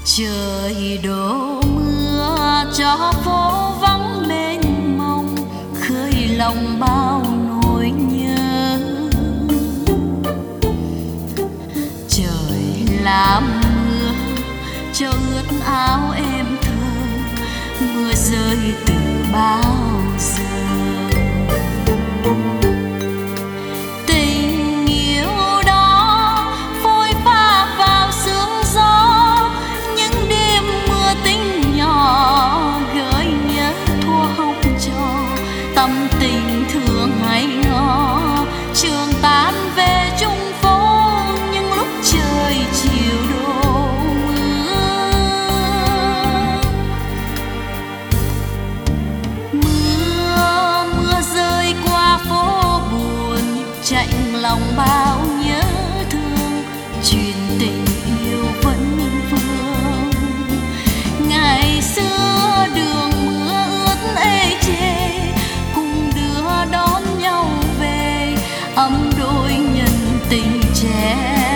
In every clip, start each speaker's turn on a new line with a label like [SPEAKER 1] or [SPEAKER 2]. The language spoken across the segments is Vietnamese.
[SPEAKER 1] Trời đổ mưa cho phố vắng mênh mông, khơi lòng bao nỗi nhớ. Trời làm mưa cho ướt áo em thơ, mưa rơi từ bao giờ. Tình yêu đó phôi pha vào sương gió, những đêm mưa tinh nhỏ gợi nhớ thuở học trò. Tâm tình thương hay ngỏ trường tan về chung phố, những lúc trời chiều đổ mưa. Mưa rơi qua phố buồn, chạnh lòng bao nhớ thương. Chuyện tình yêu vẫn vương. Ngày xưa đường mưa ướt ê chê, cùng đưa đón nhau về ấm đôi nhân tình trẻ.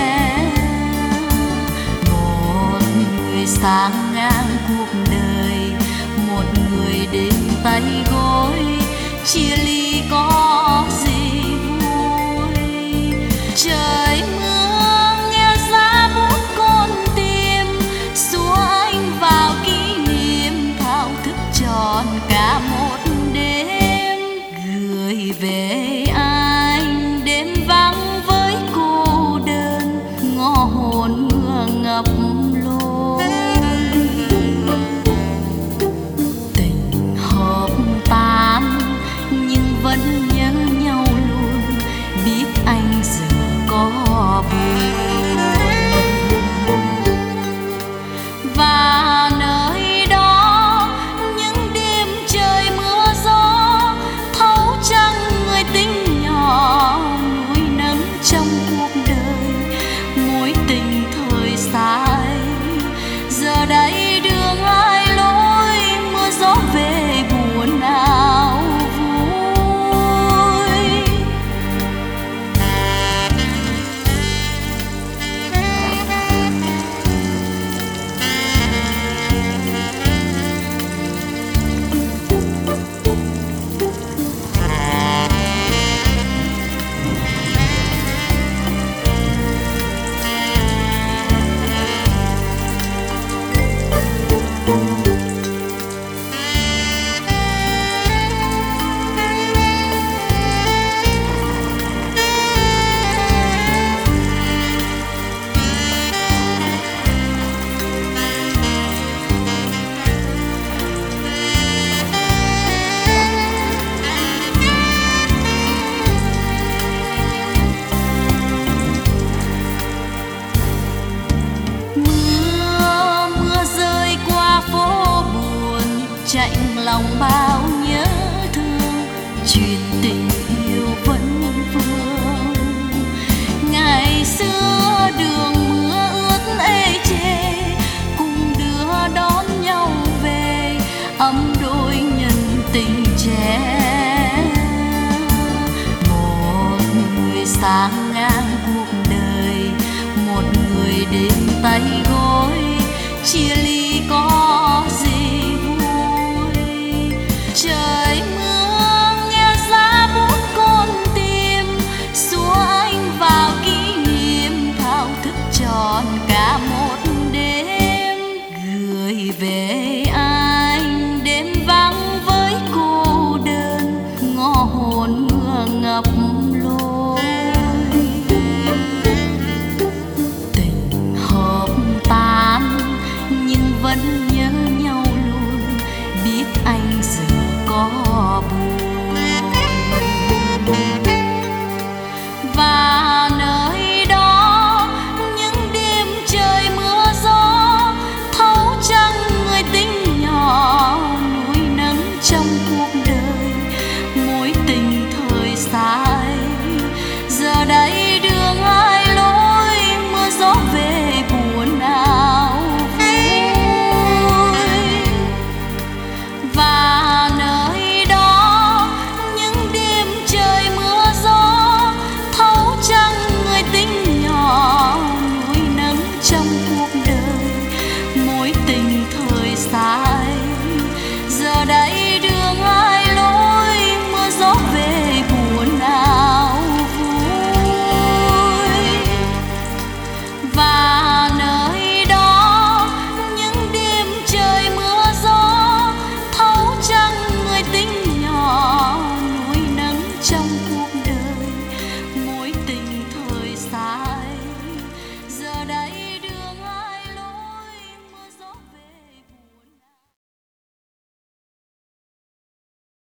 [SPEAKER 1] Một người sáng ngang cuộc đời, một người đến tay gối, chia ly có gì vui. Trời mưa nghe giá buốt con tim, xua anh vào kỷ niệm thao thức tròn cả một đêm. Gửi về anh đêm vắng với cô đơn, ngõ hồn mưa ngập lối. Tình hợp tan nhưng vẫn nhớ nhau luôn, biết anh giờ có buồn. Và nơi đó những đêm trời mưa gió, thấu trăng người tính nhỏ nuôi nấng trong cuộc đời. Mối tình thời xa ấy giờ đây đường hai lối, mưa gió về buồn nào vui. Mưa rơi qua phố buồn, chạnh lòng bao nhớ thương. Chuyện tình yêu vẫn vương. Ngày xưa đường mưa ướt ê chê, cùng đưa đón nhau về ấm đôi nhân tình trẻ. Một người sáng ngang cuộc đời, một người đến tay gối, chia